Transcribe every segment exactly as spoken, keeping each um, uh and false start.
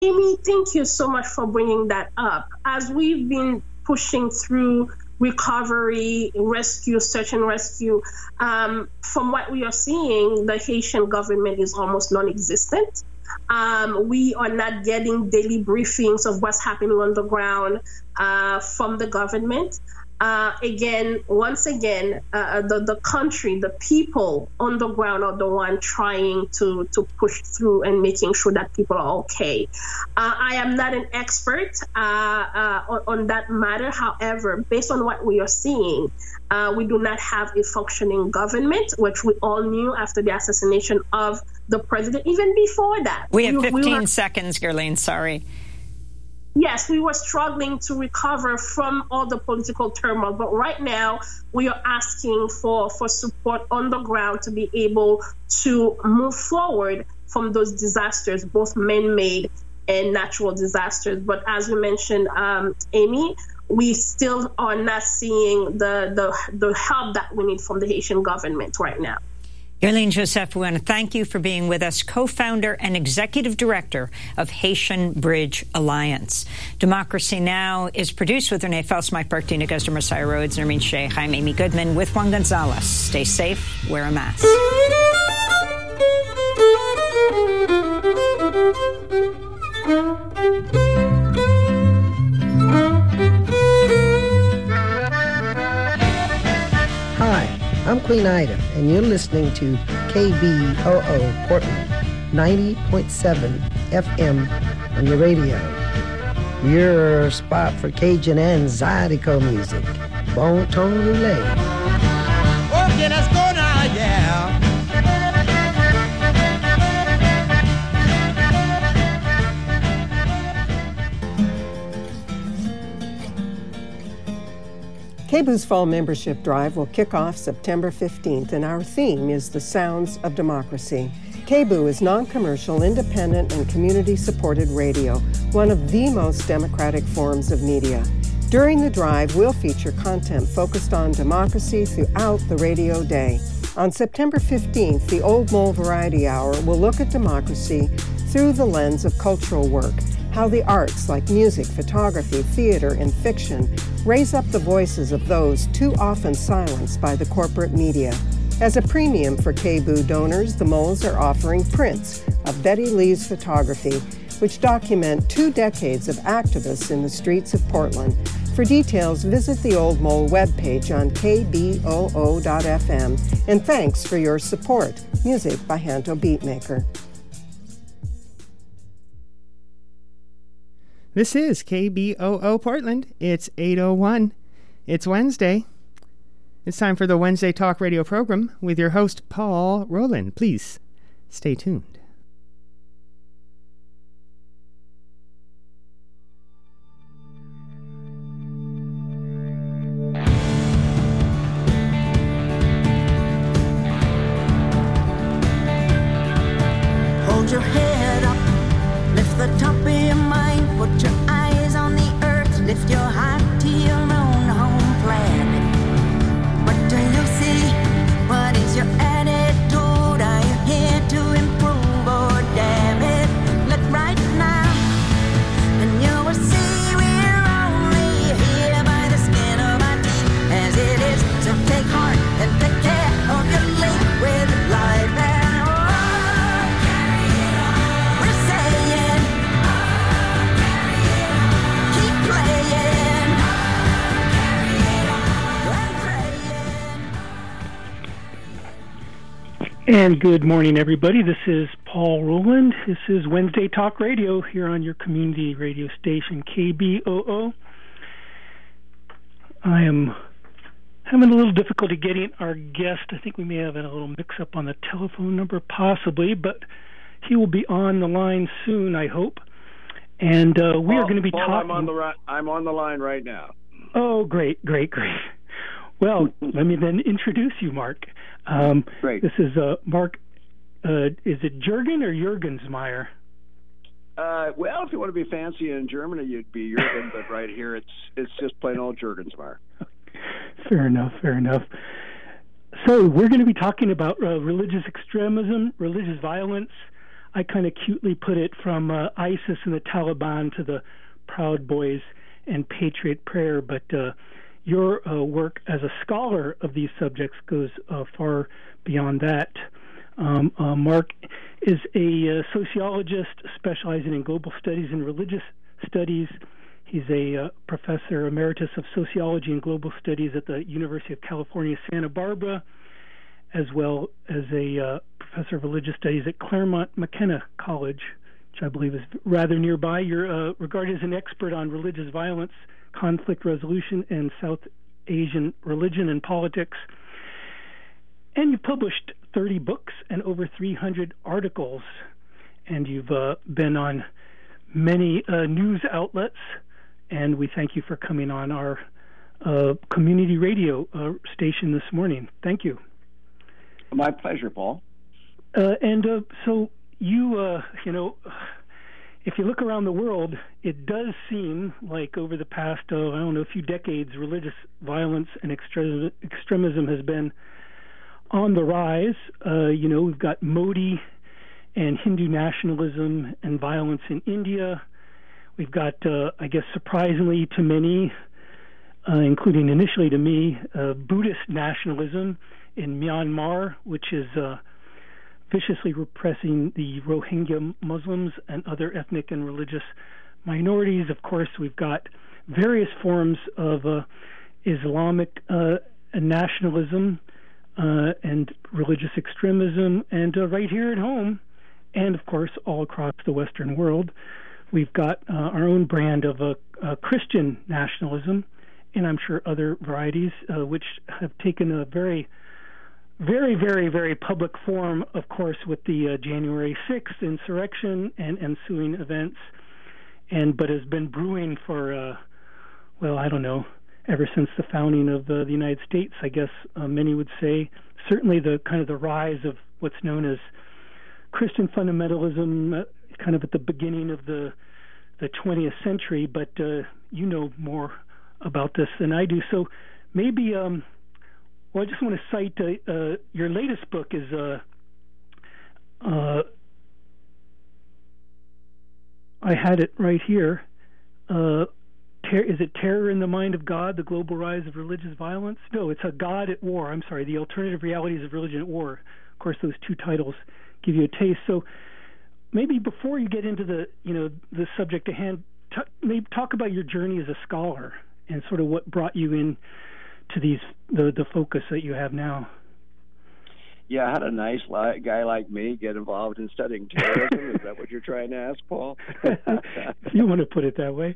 Amy, thank you so much for bringing that up. As we've been pushing through recovery, rescue, search and rescue, um, from what we are seeing, the Haitian government is almost non-existent. Um, we are not getting daily briefings of what's happening on the ground uh, from the government. Uh, again, once again, uh, the, the country, the people on the ground are the one trying to, to push through and making sure that people are okay. Uh, I am not an expert uh, uh, on, on that matter. However, based on what we are seeing, uh, we do not have a functioning government, which we all knew after the assassination of the president, even before that. We have fifteen we were, seconds, Guerlaine, sorry. Yes, we were struggling to recover from all the political turmoil, but right now we are asking for, for support on the ground to be able to move forward from those disasters, both man-made and natural disasters. But as you mentioned, um, Amy, we still are not seeing the, the, the help that we need from the Haitian government right now. Guerlaine Joseph, we want to thank you for being with us, co-founder and executive director of Haitian Bridge Alliance. Democracy Now! Is produced with Renee Fels, Mike Burke, Dina Guzder, Messiah Rhodes, Nermeen Sheikh. I'm Amy Goodman with Juan Gonzalez. Stay safe, wear a mask. I'm Queen Ida, and you're listening to K B O O Portland, ninety point seven F M on your radio. Your spot for Cajun and Zydeco music. Bon ton roulette. Okay, let's go now, yeah. K B O's Fall Membership Drive will kick off September fifteenth, and our theme is The Sounds of Democracy. K B O is non-commercial, independent, and community-supported radio, one of the most democratic forms of media. During the drive, we'll feature content focused on democracy throughout the radio day. On September fifteenth, the Old Mole Variety Hour will look at democracy through the lens of cultural work, how the arts like music, photography, theater, and fiction raise up the voices of those too often silenced by the corporate media. As a premium for K B O donors, the Moles are offering prints of Betty Lee's photography, which document two decades of activists in the streets of Portland. For details, visit the Old Mole webpage on K B O O dot F M. And thanks for your support. Music by Hanto Beatmaker. This is K B O O Portland. It's eight oh one. It's Wednesday. It's time for the Wednesday Talk Radio program with your host, Paul Rowland. Please stay tuned. Hold your head up, lift the top of your mind. Put your eyes on the earth, lift your heart to your own home planet. What do you see? What is your attitude? Are you here to improve or damn it? Look right now, and you will see we're only here by the skin of our teeth, as it is. So take heart and take care of your link with life and oh, carry it on. We're saying And good morning, everybody. This is Paul Rowland. This is Wednesday Talk Radio here on your community radio station, K B O O. I am having a little difficulty getting our guest. I think we may have a little mix-up on the telephone number, possibly, but he will be on the line soon, I hope. And uh, we Paul, are going to be Paul, talking... I'm on, the ri- I'm on the line right now. Oh, great, great, great. Well, let me then introduce you, Mark. Um, Great. This is uh, Mark, uh, is it Jürgen or Jürgensmeyer? Uh, well, if you want to be fancy in Germany, you'd be Jürgen, but right here it's it's just plain old Jürgensmeyer. Fair enough, fair enough. So we're going to be talking about uh, religious extremism, religious violence. I kind of cutely put it from uh, ISIS and the Taliban to the Proud Boys and Patriot Prayer, but uh, your uh, work as a scholar of these subjects goes uh, far beyond that. Um, uh, Mark is a uh, sociologist specializing in global studies and religious studies. He's a uh, professor emeritus of sociology and global studies at the University of California, Santa Barbara, as well as a uh, professor of religious studies at Claremont McKenna College, which I believe is rather nearby. You're uh, regarded as an expert on religious violence, conflict resolution, and South Asian religion and politics. And you've published thirty books and over three hundred articles, and you've uh, been on many uh, news outlets, and we thank you for coming on our uh, community radio uh, station this morning. Thank you. My pleasure, Paul. Uh, and uh, so you, uh, you know, if you look around the world, it does seem like over the past, uh, I don't know, a few decades, religious violence and extre- extremism has been on the rise. Uh, you know, we've got Modi and Hindu nationalism and violence in India. We've got, uh, I guess, surprisingly to many, uh, including initially to me, uh, Buddhist nationalism in Myanmar, which is uh, viciously repressing the Rohingya Muslims and other ethnic and religious minorities. Of course, we've got various forms of uh, Islamic uh, nationalism uh, and religious extremism, and uh, right here at home, and of course all across the Western world, we've got uh, our own brand of uh, uh, Christian nationalism, and I'm sure other varieties, uh, which have taken a very very, very, very public form, of course, with the uh, January sixth insurrection and ensuing events, and but has been brewing for, uh, well, I don't know, ever since the founding of uh, the United States, I guess uh, many would say. Certainly the kind of the rise of what's known as Christian fundamentalism, uh, kind of at the beginning of the the twentieth century, but uh, you know more about this than I do. So maybe... Um, Well, I just want to cite uh, uh, your latest book is uh, uh, I had it right here. Uh, ter- is it Terror in the Mind of God, The Global Rise of Religious Violence? No, it's a God at War. I'm sorry, The Alternative Realities of Religion at War. Of course, those two titles give you a taste. So maybe before you get into the, you know, the subject at hand, t- maybe talk about your journey as a scholar and sort of what brought you in to these the the focus that you have now. Yeah, how did a nice li- guy like me get involved in studying terrorism? Is that what you're trying to ask, Paul? If you want to put it that way.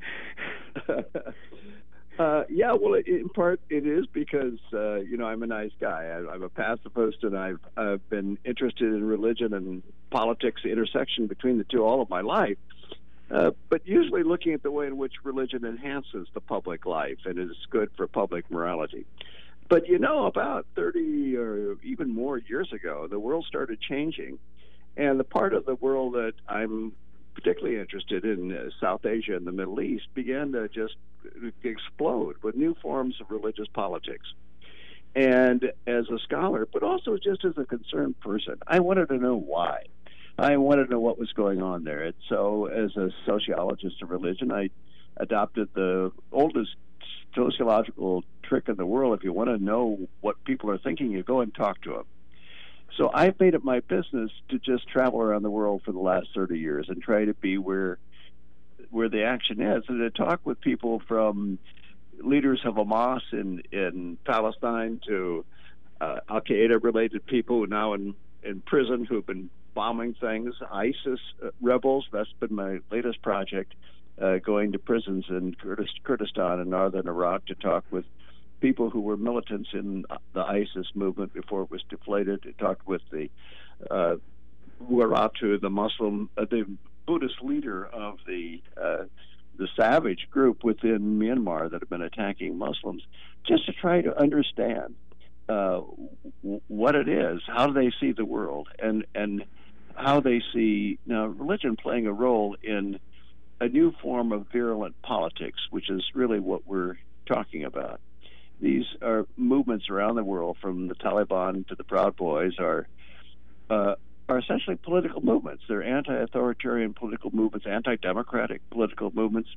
uh, yeah, well, in part it is because, uh, you know, I'm a nice guy. I, I'm a pacifist, and I've uh, been interested in religion and politics, the intersection between the two, all of my life. Uh, but usually looking at the way in which religion enhances the public life and is good for public morality. But, you know, about thirty or even more years ago, the world started changing. And the part of the world that I'm particularly interested in, uh, South Asia and the Middle East, began to just explode with new forms of religious politics. And as a scholar, but also just as a concerned person, I wanted to know why. I wanted to know what was going on there. And so as a sociologist of religion, I adopted the oldest sociological trick in the world. If you want to know what people are thinking, you go and talk to them. So I've made it my business to just travel around the world for the last thirty years and try to be where where the action is, and to talk with people from leaders of Hamas in, in Palestine to uh, Al-Qaeda-related people now in, in prison who've been bombing things, ISIS uh, rebels. That's been my latest project, uh, going to prisons in Kurdistan and northern Iraq to talk with people who were militants in the ISIS movement before it was deflated. I talked with the uh, Waratu, the Muslim, uh, the Buddhist leader of the uh, the savage group within Myanmar that have been attacking Muslims, just to try to understand uh, w- what it is, how do they see the world, and and how they see now religion playing a role in a new form of virulent politics, which is really what we're talking about. These are movements around the world, from the Taliban to the Proud Boys, are uh, are essentially political movements. They're anti-authoritarian political movements, anti-democratic political movements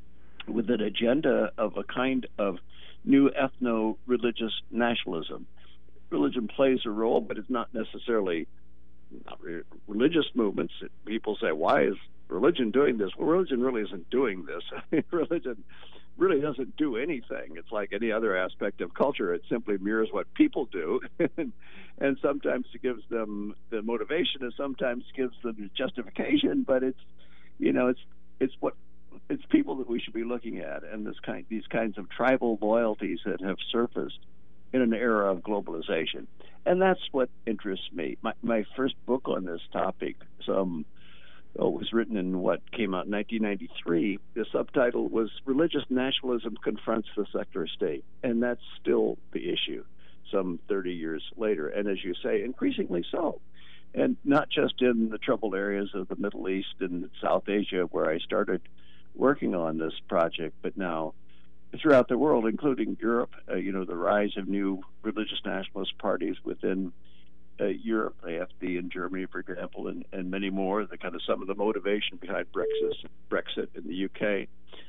with an agenda of a kind of new ethno-religious nationalism. Religion plays a role, but it's not necessarily not re- religious movements. People say, why is religion doing this? Well, religion really isn't doing this. Religion really doesn't do anything. It's like any other aspect of culture. It simply mirrors what people do, and sometimes it gives them the motivation, and sometimes gives them the justification. But it's, you know, it's it's what it's people that we should be looking at, and this kind these kinds of tribal loyalties that have surfaced in an era of globalization, and that's what interests me. My my first book on this topic, some. Oh, it was written in what came out in nineteen ninety-three. The subtitle was Religious Nationalism Confronts the Secular State. And that's still the issue some thirty years later. And as you say, increasingly so. And not just in the troubled areas of the Middle East and South Asia where I started working on this project, but now throughout the world, including Europe, uh, you know, the rise of new religious nationalist parties within Uh, Europe, A F D in Germany, for example, and, and many more, the kind of some of the motivation behind Brexit, Brexit in the U K.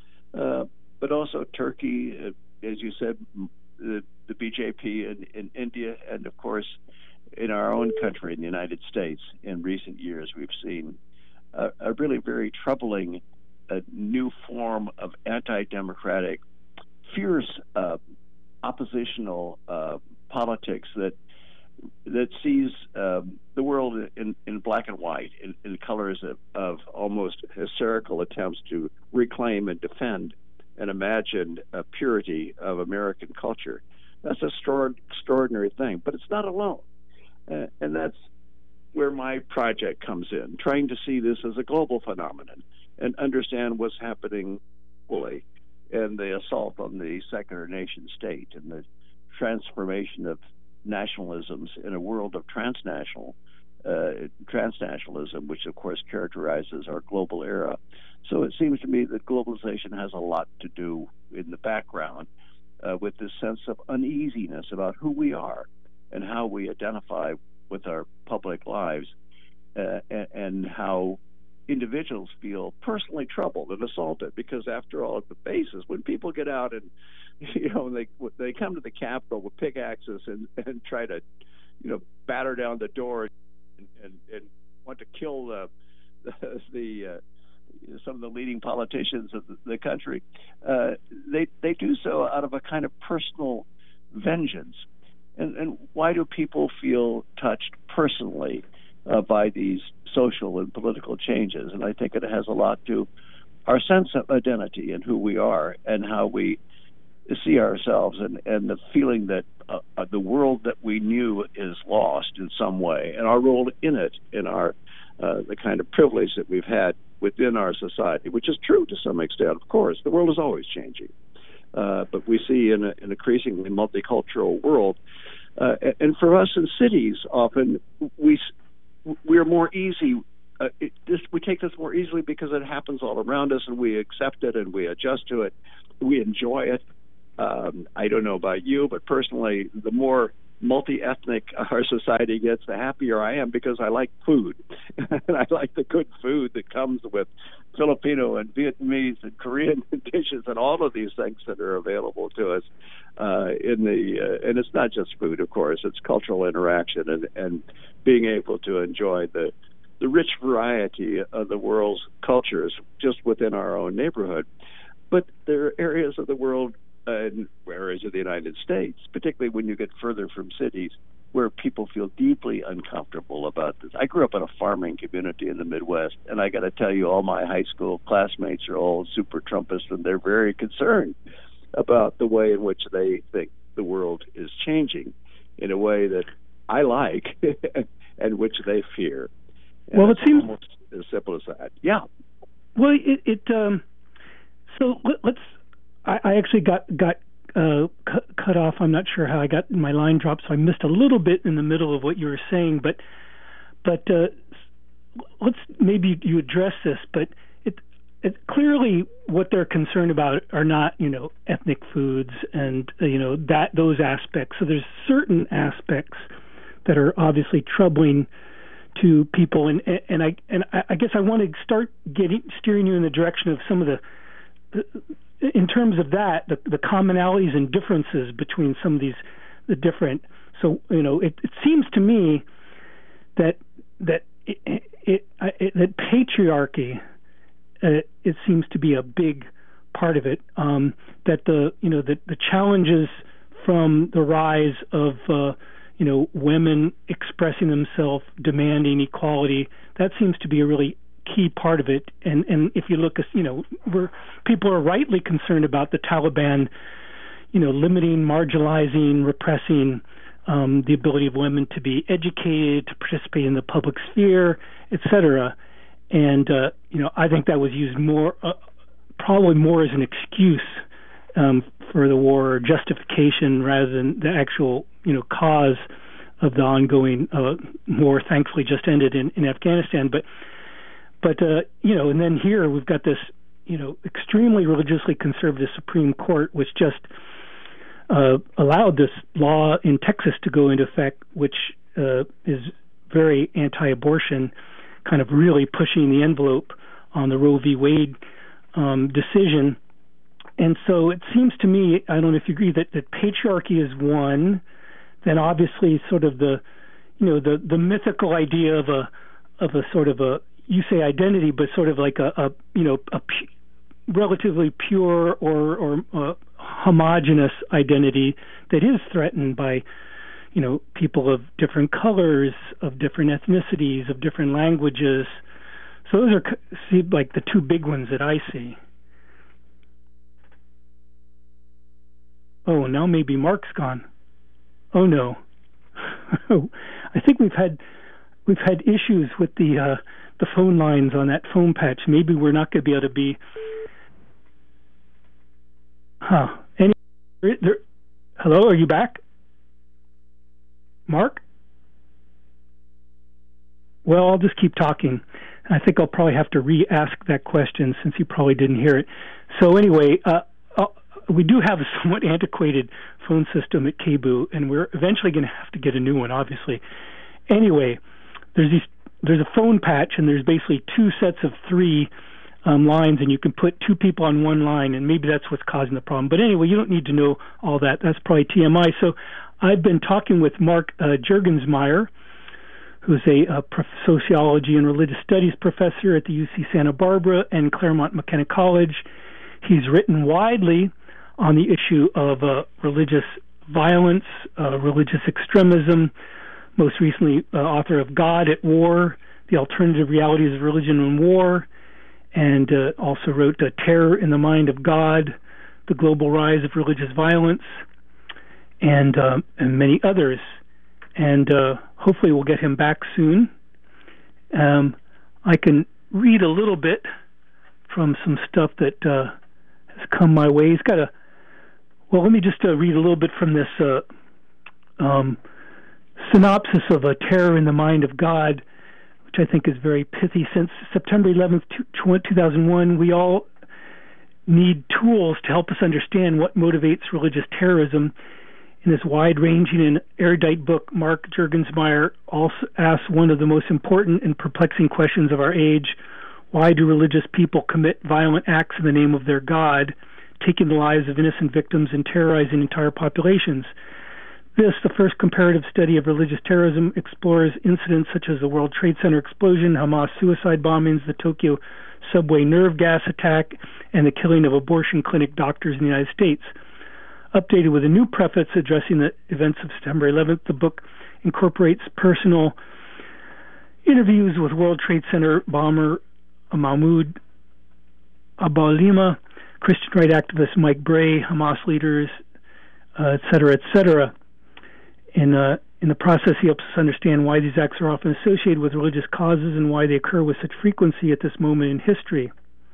Uh, but also Turkey, uh, as you said, the, the B J P in, in India, and of course, in our own country, in the United States, in recent years, we've seen a, a really very troubling uh, new form of anti-democratic, fierce uh, oppositional uh, politics that that sees um, the world in, in black and white, in, in colors of, of almost hysterical attempts to reclaim and defend an imagined uh, purity of American culture. That's an extra- extraordinary thing, but it's not alone. Uh, and that's where my project comes in, trying to see this as a global phenomenon and understand what's happening globally, and the assault on the secular nation state and the transformation of nationalisms in a world of transnational uh, transnationalism, which of course characterizes our global era. So it seems to me that globalization has a lot to do in the background uh, with this sense of uneasiness about who we are and how we identify with our public lives, uh, and, and how individuals feel personally troubled and assaulted, because after all, at the basis, when people get out and you know they they come to the Capitol with pickaxes and, and try to you know batter down the door and, and, and want to kill the the, the uh, some of the leading politicians of the, the country, uh, they they do so out of a kind of personal vengeance. And, and why do people feel touched personally uh, by these social and political changes? And I think it has a lot to our sense of identity and who we are and how we see ourselves, and, and the feeling that uh, uh, the world that we knew is lost in some way, and our role in it, in our uh, the kind of privilege that we've had within our society, which is true to some extent. Of course, the world is always changing, uh, but we see in a, an increasingly multicultural world, uh, and for us in cities, often we we're more easy. Uh, it, this, we take this more easily because it happens all around us, and we accept it and we adjust to it. We enjoy it. Um, I don't know about you, but personally, the more multi-ethnic our society gets, the happier I am, because I like food. And I like the good food that comes with Filipino and Vietnamese and Korean dishes and all of these things that are available to us. Uh, in the uh, and it's not just food, of course. It's cultural interaction and, and being able to enjoy the the rich variety of the world's cultures just within our own neighborhood. But there are areas of the world, uh, areas of the United States, particularly when you get further from cities, where people feel deeply uncomfortable about this. I grew up in a farming community in the Midwest, and I got to tell you, all my high school classmates are all super Trumpists, and they're very concerned about the way in which they think the world is changing in a way that I like and which they fear. And well, it seems almost as simple as that. Yeah. Well, it. it um, so let, let's. I, I actually got got uh, cut, cut off. I'm not sure how I got my line dropped, so I missed a little bit in the middle of what you were saying. But but uh, let's maybe you address this. But it it clearly what they're concerned about are not you know ethnic foods and uh, you know that those aspects. So there's certain aspects that are obviously troubling to people, and and I and I guess I want to start getting steering you in the direction of some of the, in terms of that, the, the commonalities and differences between some of these the different. So you know, it, it seems to me that that it, it, it that patriarchy, uh, it seems to be a big part of it. Um, that the you know the the challenges from the rise of uh, you know, women expressing themselves, demanding equality, that seems to be a really key part of it. And and if you look, at, you know, we're, people are rightly concerned about the Taliban, you know, limiting, marginalizing, repressing um, the ability of women to be educated, to participate in the public sphere, et cetera. And, uh, you know, I think that was used more, uh, probably more as an excuse um, for the war, or justification, rather than the actual, you know, cause of the ongoing uh, war. Thankfully, just ended in, in Afghanistan. But, but uh, you know, and then here we've got this, you know, extremely religiously conservative Supreme Court, which just uh, allowed this law in Texas to go into effect, which uh, is very anti-abortion, kind of really pushing the envelope on the Roe v. Wade um, decision. And so it seems to me, I don't know if you agree, that, that patriarchy is one. Then obviously sort of the, you know, the, the mythical idea of a of a sort of a, you say identity, but sort of like a, a you know, a pu- relatively pure or, or uh, homogenous identity that is threatened by, you know, people of different colors, of different ethnicities, of different languages. So those are see, like the two big ones that I see. Oh, now maybe Mark's gone. Oh no, I think we've had we've had issues with the uh, the phone lines on that phone patch. Maybe we're not going to be able to be. Huh? Any? There, hello, are you back, Mark? Well, I'll just keep talking. I think I'll probably have to re-ask that question since you probably didn't hear it. So anyway. Uh, We do have a somewhat antiquated phone system at K B U, and we're eventually going to have to get a new one, obviously. Anyway, there's these, there's a phone patch, and there's basically two sets of three um, lines, and you can put two people on one line, and maybe that's what's causing the problem. But anyway, you don't need to know all that. That's probably T M I. So I've been talking with Mark uh, Juergensmeyer, who's a, a prof- sociology and religious studies professor at the U C Santa Barbara and Claremont McKenna College. He's written widely on the issue of uh, religious violence, uh, religious extremism, most recently uh, author of God at War, The Alternative Realities of Religion and War, and uh, also wrote uh, Terror in the Mind of God, The Global Rise of Religious Violence, and, uh, and many others. And uh, hopefully we'll get him back soon. Um, I can read a little bit from some stuff that uh, has come my way. He's got a Well, let me just uh, read a little bit from this uh, um, synopsis of a Terror in the Mind of God, which I think is very pithy. Since September eleventh, two thousand one, we all need tools to help us understand what motivates religious terrorism. In this wide-ranging and erudite book, Mark Juergensmeyer also asks one of the most important and perplexing questions of our age: why do religious people commit violent acts in the name of their God, taking the lives of innocent victims and terrorizing entire populations? This, the first comparative study of religious terrorism, explores incidents such as the World Trade Center explosion, Hamas suicide bombings, the Tokyo subway nerve gas attack, and the killing of abortion clinic doctors in the United States. Updated with a new preface addressing the events of September eleventh, the book incorporates personal interviews with World Trade Center bomber Mahmoud Abuelima, Christian right activist Mike Bray, Hamas leaders, uh, et cetera, et cetera. In, uh, in the process, he helps us understand why these acts are often associated with religious causes and why they occur with such frequency at this moment in history.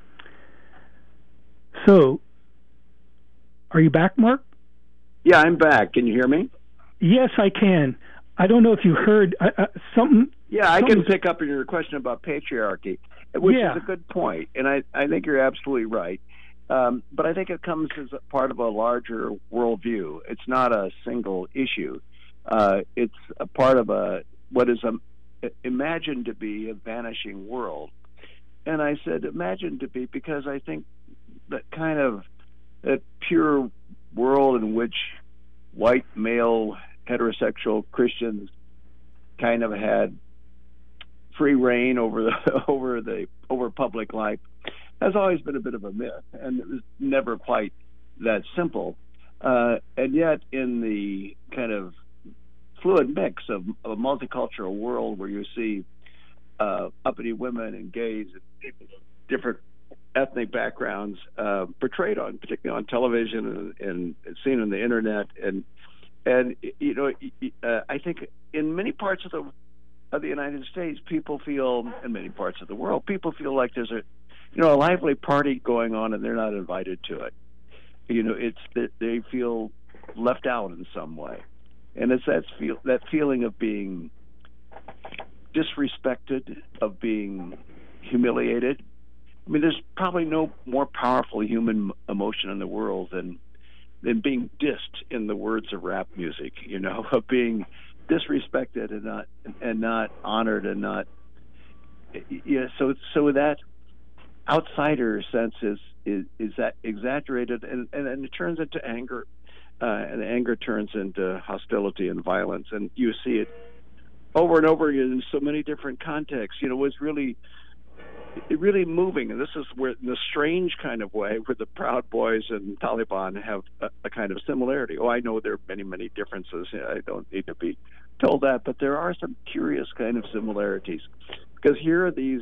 So, are you back, Mark? Yeah, I'm back. Can you hear me? Yes, I can. I don't know if you heard uh, uh, something. Yeah, I can pick up on your question about patriarchy, which yeah. is a good point, and I, I think you're absolutely right. Um, but I think it comes as a part of a larger worldview. It's not a single issue. Uh, it's a part of a what is a imagined to be a vanishing world. And I said imagined to be because I think that kind of that pure world in which white male heterosexual Christians kind of had free reign over the over the over public life has always been a bit of a myth, and it was never quite that simple. Uh, and yet, in the kind of fluid mix of, of a multicultural world where you see uh, uppity women and gays and people of different ethnic backgrounds uh, portrayed on, particularly on television and, and seen on the internet, and and you know, uh, I think in many parts of the of the United States, people feel, in many parts of the world, people feel like there's a you know a lively party going on, and they're not invited to it. You know, it's that they feel left out in some way, and it's that feel that feeling of being disrespected, of being humiliated. I mean, there's probably no more powerful human emotion in the world than than being dissed, in the words of rap music. You know, of being disrespected and not and not honored and not. Yeah, so so that outsider sense is is, is that exaggerated, and, and, and it turns into anger, uh, and anger turns into hostility and violence, and you see it over and over again in so many different contexts. You know, it's really, it really moving, and this is where, in a strange kind of way, where the Proud Boys and Taliban have a, a kind of similarity. Oh, I know there are many, many differences. I don't need to be told that, but there are some curious kind of similarities, because here are these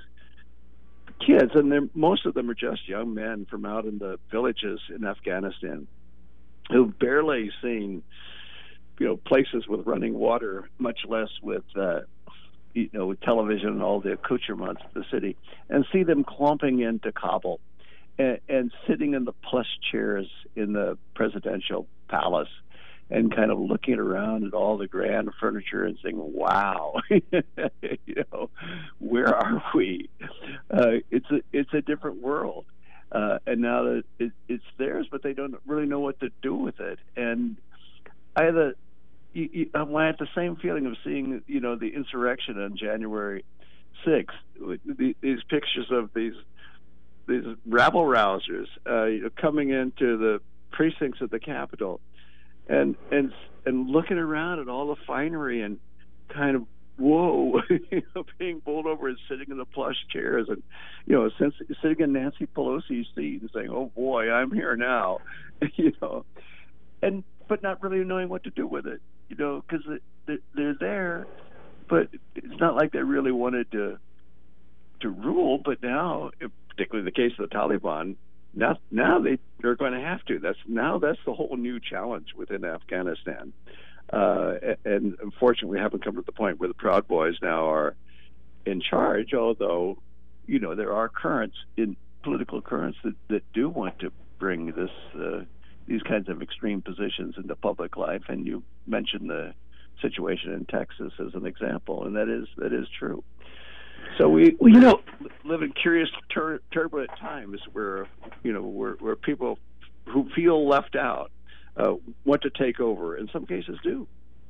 kids, and they're, most of them are just young men from out in the villages in Afghanistan who've barely seen, you know, places with running water, much less with, uh, you know, with television and all the accoutrements of the city, and see them clumping into Kabul and, and sitting in the plush chairs in the presidential palace and kind of looking around at all the grand furniture and saying, wow, you know, where are we? Uh, it's a it's a different world. Uh, and now that it, it's theirs, but they don't really know what to do with it. And I had, a, you, you, I had the same feeling of seeing, you know, the insurrection on January sixth, these pictures of these these rabble rousers uh, you know, coming into the precincts of the Capitol, and and and looking around at all the finery and kind of, whoa, you know, being bowled over and sitting in the plush chairs, and, you know, since, sitting in Nancy Pelosi's seat and saying, oh boy, I'm here now, you know, and but not really knowing what to do with it, you know, because they're there, but it's not like they really wanted to to rule. But now, particularly the case of the Taliban, now now they they're going to have to. That's now that's the whole new challenge within Afghanistan. Uh, and unfortunately, we haven't come to the point where the Proud Boys now are in charge, although, you know, there are currents, in political currents, that, that do want to bring this uh, these kinds of extreme positions into public life. And you mentioned the situation in Texas as an example, and that is that is true. So we, well, you know, live in curious, tur- turbulent times where, you know, where, where people who feel left out Uh, want to take over. In some cases, do.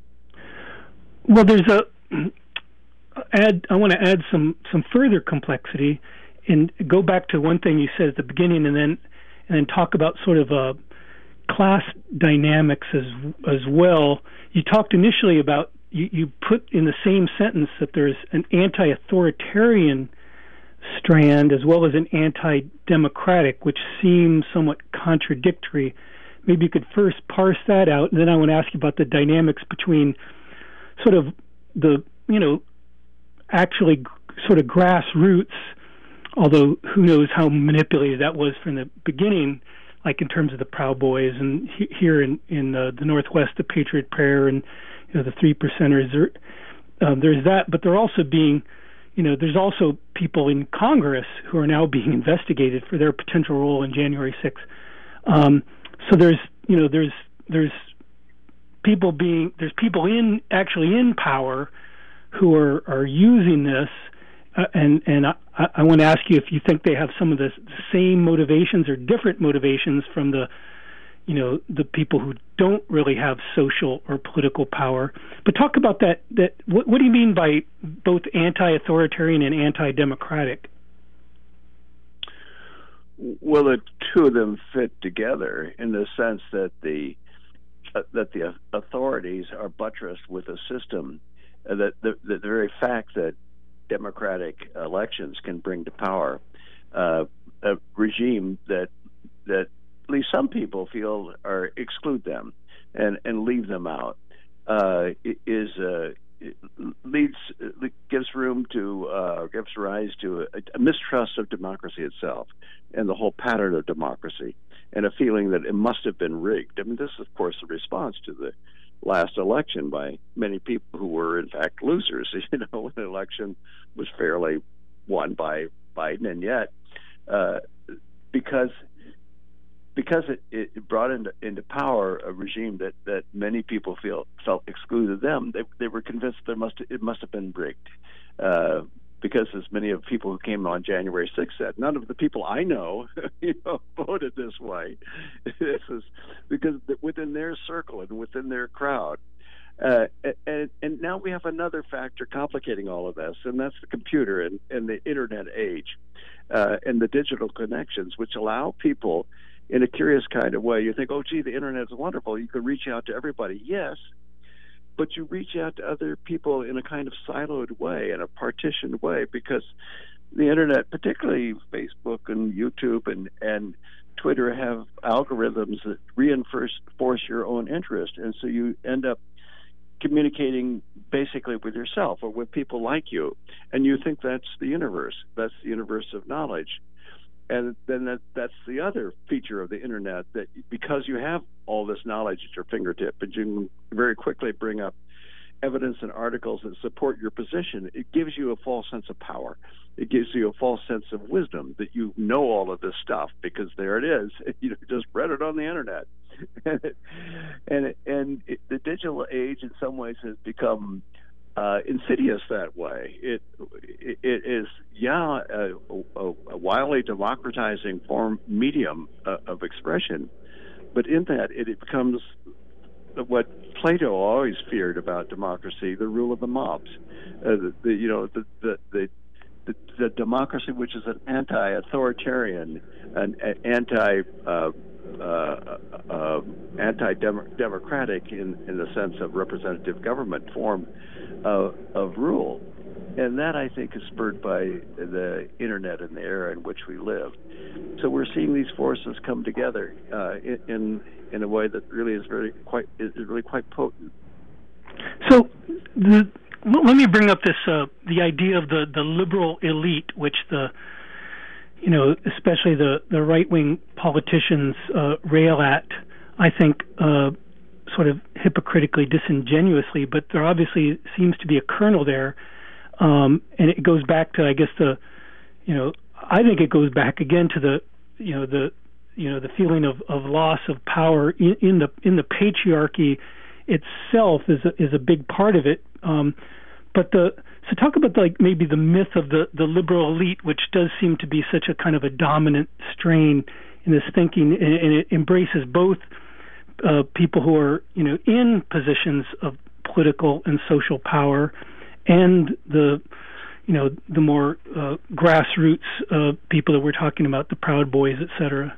Well, there's a add. I want to add some some further complexity, and go back to one thing you said at the beginning, and then and then talk about sort of a class dynamics as as well. You talked initially about you, you put in the same sentence that there's an anti-authoritarian strand as well as an anti-democratic, which seems somewhat contradictory. Maybe you could first parse that out, and then I want to ask you about the dynamics between sort of the, you know, actually sort of grassroots, although who knows how manipulated that was from the beginning, like in terms of the Proud Boys, and he, here in, in uh, the Northwest, the Patriot Prayer, and, you know, the Three Percenters. Are, uh, there's that, but they're also being, you know, there's also people in Congress who are now being investigated for their potential role in January sixth. Um, So there's, you know, there's there's people being there's people in actually in power who are, are using this, uh, and and I, I want to ask you if you think they have some of the same motivations or different motivations from the, you know, the people who don't really have social or political power. But talk about that. That what, what do you mean by both anti-authoritarian and anti-democratic? Well, the two of them fit together in the sense that the uh, that the authorities are buttressed with a system uh, that the, the very fact that democratic elections can bring to power uh, a regime that that at least some people feel are exclude them and, and leave them out uh, is uh, leads gives room to uh, gives rise to a, a mistrust of democracy itself and the whole pattern of democracy, and a feeling that it must have been rigged. I mean, this is of course a response to the last election by many people who were in fact losers. You know, when the election was fairly won by Biden, and yet uh, because because it, it brought into, into power a regime that, that many people feel felt excluded them, they, they were convinced there must it must have been rigged. Uh, because as many of the people who came on January sixth said, none of the people I know, you know voted this way. This is because within their circle and within their crowd. Uh, and, and now we have another factor complicating all of this, and that's the computer and, and the internet age uh, and the digital connections, which allow people in a curious kind of way. You think, oh, gee, the internet is wonderful. You can reach out to everybody. Yes, but you reach out to other people in a kind of siloed way, in a partitioned way, because the internet, particularly Facebook and YouTube and, and Twitter, have algorithms that reinforce force your own interest. And so you end up communicating basically with yourself or with people like you. And you think that's the universe. That's the universe of knowledge. And then that, that's the other feature of the internet, that because you have all this knowledge at your fingertip and you can very quickly bring up evidence and articles that support your position, it gives you a false sense of power. It gives you a false sense of wisdom that you know all of this stuff because there it is. You just read it on the internet. and it, and it, the digital age in some ways has become Uh, insidious that way. It it, it is, yeah, a, a, a wildly democratizing form medium uh, of expression, but in that it, it becomes what Plato always feared about democracy: the rule of the mobs. Uh, the, the you know the the, the the the democracy which is an anti-authoritarian, an anti uh, uh, uh, anti-democratic in in the sense of representative government form Of, of rule. And that, I think, is spurred by the internet and the era in which we live. So we're seeing these forces come together uh, in in a way that really is very quite is really quite potent. So the, let me bring up this uh, the idea of the, the liberal elite, which the you know especially the, the right wing politicians uh, rail at. I think. Uh, sort of hypocritically, disingenuously, but there obviously seems to be a kernel there, um, and it goes back to, I guess, the, you know, I think it goes back again to the, you know, the, you know, the feeling of, of loss of power in, in the in the patriarchy itself is a, is a big part of it. Um, but the so talk about like maybe the myth of the, the liberal elite, which does seem to be such a kind of a dominant strain in this thinking, and, and it embraces both. Uh, people who are, you know, in positions of political and social power, and the, you know, the more uh, grassroots uh, people that we're talking about, the Proud Boys, et cetera.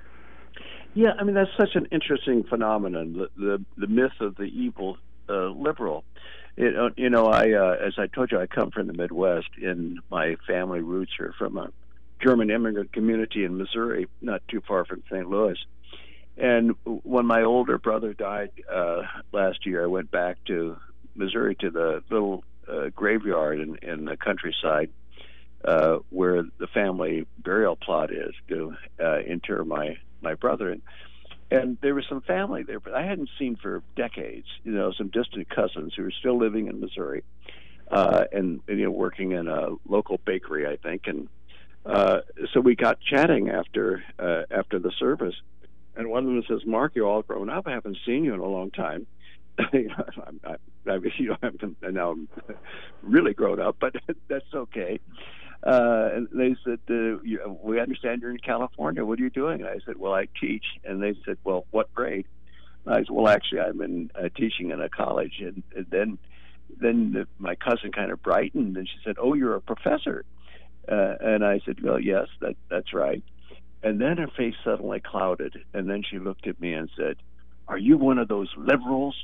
Yeah, I mean that's such an interesting phenomenon, the the, the myth of the evil uh, liberal. It, uh, you know, I uh, as I told you, I come from the Midwest, and my family roots are from a German immigrant community in Missouri, not too far from Saint Louis. And when my older brother died uh, last year, I went back to Missouri to the little uh, graveyard in, in the countryside uh, where the family burial plot is to uh, inter my, my brother. And, and there was some family there, but I hadn't seen for decades, you know, some distant cousins who were still living in Missouri uh, and, and, you know, working in a local bakery, I think. And uh, so we got chatting after uh, after the service. And one of them says, "Mark, you're all grown up. I haven't seen you in a long time." you know, I'm, I, I, you know, I'm now I'm really grown up, but that's okay. Uh, and they said, uh, you, we understand you're in California. What are you doing? And I said, well, I teach. And they said, well, what grade? And I said, well, actually, I'm in uh, teaching in a college. And, and then then the, my cousin kind of brightened, and she said, oh, you're a professor. Uh, and I said, well, yes, that that's right. And then her face suddenly clouded, and then she looked at me and said, are you one of those liberals?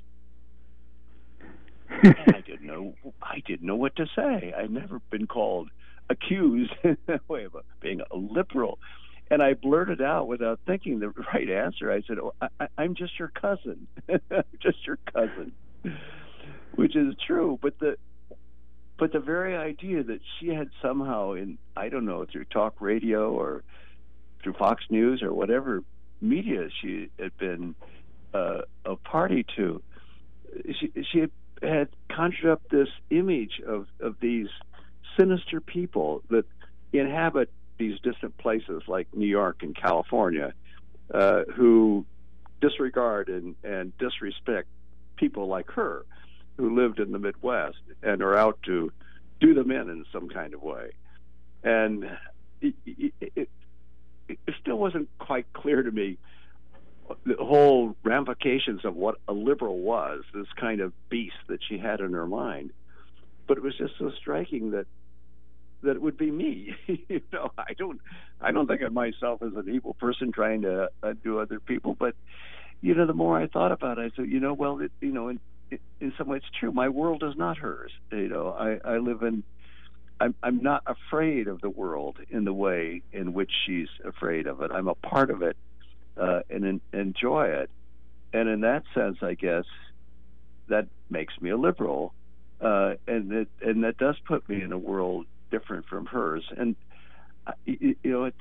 And I didn't know. I didn't know what to say. I'd never been called, accused in that way of being a liberal. And I blurted out without thinking the right answer. I said, oh, I, I'm just your cousin. Just your cousin. Which is true. But the but the very idea that she had somehow, in, I don't know, through talk radio or through Fox News or whatever media she had been uh, a party to, she, she had, had conjured up this image of, of these sinister people that inhabit these distant places like New York and California, uh, who disregard and, and disrespect people like her who lived in the Midwest and are out to do them in in some kind of way. And it, it, it, it still wasn't quite clear to me the whole ramifications of what a liberal was, this kind of beast that she had in her mind. But it was just so striking that that it would be me. You know, I don't, I don't think of myself as an evil person trying to uh, do other people. But you know, the more I thought about it, I said, you know, well, it, you know, in, in some ways, it's true. My world is not hers. You know, I, I live in. I'm, I'm not afraid of the world in the way in which she's afraid of it. I'm a part of it uh, and in, enjoy it. And in that sense, I guess that makes me a liberal, uh, and it, and that does put me in a world different from hers. And uh, you, you know, it's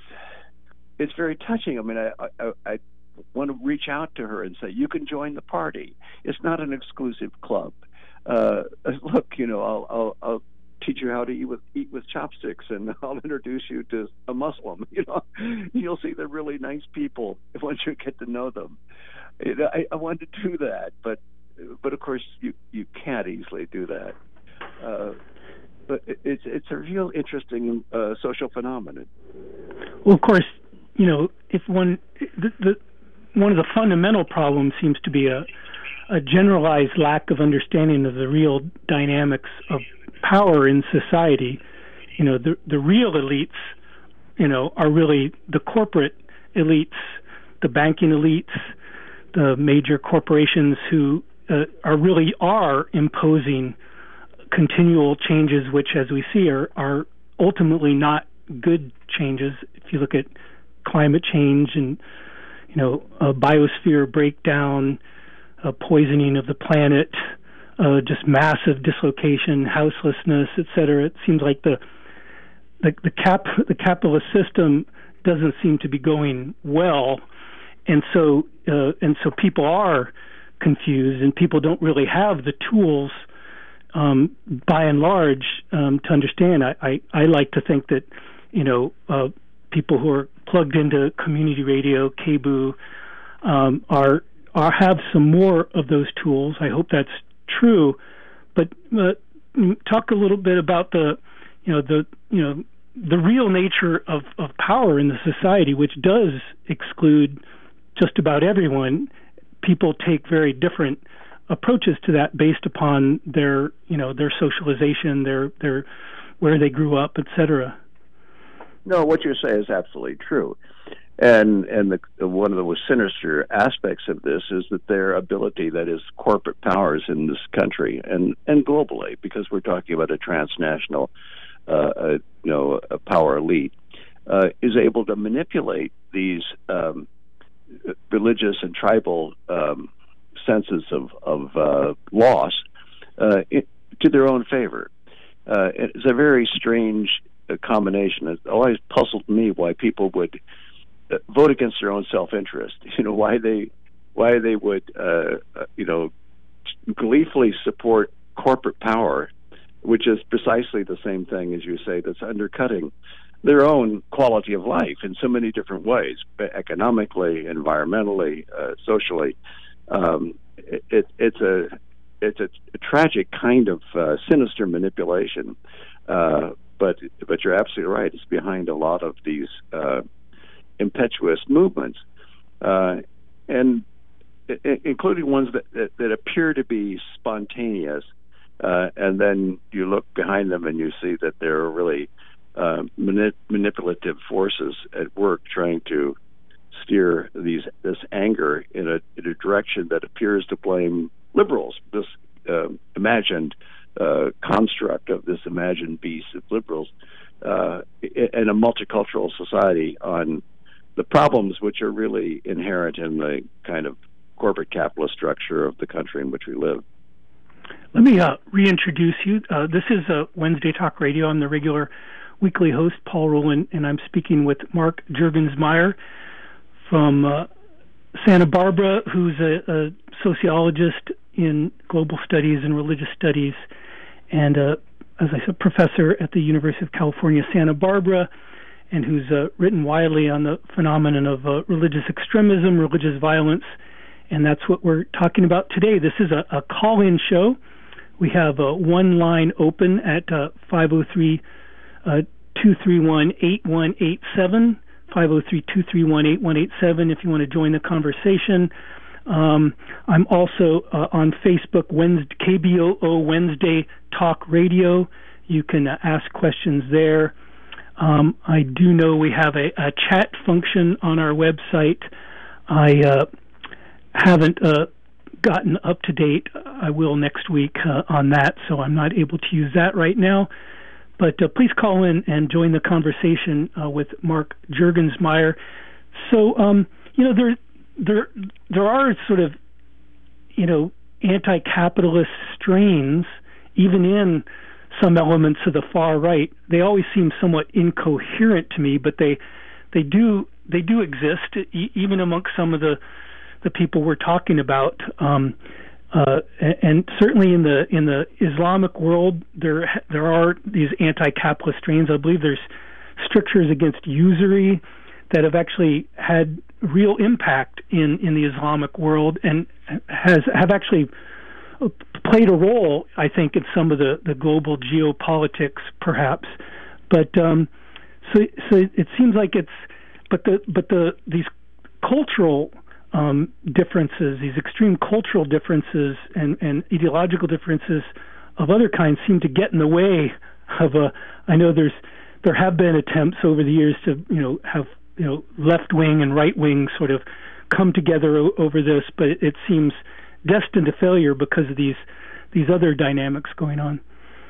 it's very touching. I mean, I, I I want to reach out to her and say, you can join the party. It's not an exclusive club. Uh, look, you know, I'll, I'll I'll teach you how to eat with eat with chopsticks, and I'll introduce you to a Muslim. You know, you'll see they're really nice people once you get to know them. You know, I, I wanted to do that, but but of course you you can't easily do that. Uh, but it's it's a real interesting uh, social phenomenon. Well, of course, you know, if one the, the one of the fundamental problems seems to be a a generalized lack of understanding of the real dynamics of power in society. You know, the the real elites, you know, are really the corporate elites, the banking elites, the major corporations who uh, are really are imposing continual changes, which, as we see, are are ultimately not good changes. If you look at climate change and, you know, a biosphere breakdown, a poisoning of the planet, uh, just massive dislocation, houselessness, et cetera. It seems like the the the cap the capitalist system doesn't seem to be going well, and so uh, and so people are confused, and people don't really have the tools, um, by and large, um, to understand. I, I I like to think that, you know, uh, people who are plugged into community radio, K B O O, um, are are have some more of those tools. I hope that's true. But uh, talk a little bit about the, you know, the you know the real nature of, of power in the society, which does exclude just about everyone. People take very different approaches to that based upon their, you know, their socialization, their their where they grew up, et cetera. No, what you say is absolutely true. And and the, one of the most sinister aspects of this is that their ability, that is, corporate powers in this country and, and globally, because we're talking about a transnational, uh, a, you know, a power elite, uh, is able to manipulate these um, religious and tribal um, senses of of uh, loss uh, it, to their own favor. Uh, it's a very strange uh, combination. It always puzzled me why people would vote against their own self-interest. You know, why they why they would uh, you know gleefully support corporate power, which is precisely the same thing, as you say, that's undercutting their own quality of life in so many different ways, economically, environmentally, uh, socially. Um, it, it, it's a it's a, a tragic kind of uh, sinister manipulation uh, but but you're absolutely right. It's behind a lot of these uh, impetuous movements, uh, and including ones that, that, that appear to be spontaneous, uh, and then you look behind them and you see that there are really uh, manip- manipulative forces at work trying to steer these this anger in a, in a direction that appears to blame liberals, this uh, imagined uh, construct of this imagined beast of liberals uh, in a multicultural society on the problems which are really inherent in the kind of corporate capitalist structure of the country in which we live. Let me uh, reintroduce you. Uh, this is uh, Wednesday Talk Radio. I'm the regular weekly host, Paul Rowland, and I'm speaking with Mark Juergensmeyer from uh, Santa Barbara, who's a, a sociologist in global studies and religious studies, and uh, as I said, professor at the University of California, Santa Barbara, and who's uh, written widely on the phenomenon of uh, religious extremism, religious violence, and that's what we're talking about today. This is a, a call-in show. We have uh, one line open at uh, five oh three, two three one, eight one eight seven, five oh three, two three one, eight one eight seven if you want to join the conversation. Um, I'm also uh, on Facebook, Wednesday, K B O O Wednesday Talk Radio. You can uh, ask questions there. Um, I do know we have a, a chat function on our website. I uh, haven't uh, gotten up to date. I will next week uh, on that, so I'm not able to use that right now. But uh, please call in and join the conversation uh, with Mark Juergensmeyer. So, um, you know, there, there, there are sort of, you know, anti-capitalist strains, even in some elements of the far right. They always seem somewhat incoherent to me, but they, they do, they do exist, e- even amongst some of the, the people we're talking about. Um, Uh, and certainly in the in the Islamic world, there there are these anti-capitalist strains. I believe there's strictures against usury that have actually had real impact in, in the Islamic world and has have actually played a role, I think, in some of the, the global geopolitics, perhaps. But um, so so it seems like it's but the but the these cultural Um, differences, these extreme cultural differences and, and ideological differences of other kinds seem to get in the way of a, I know there's, there have been attempts over the years to, you know, have, you know, left wing and right wing sort of come together o- over this, but it, it seems destined to failure because of these, these other dynamics going on.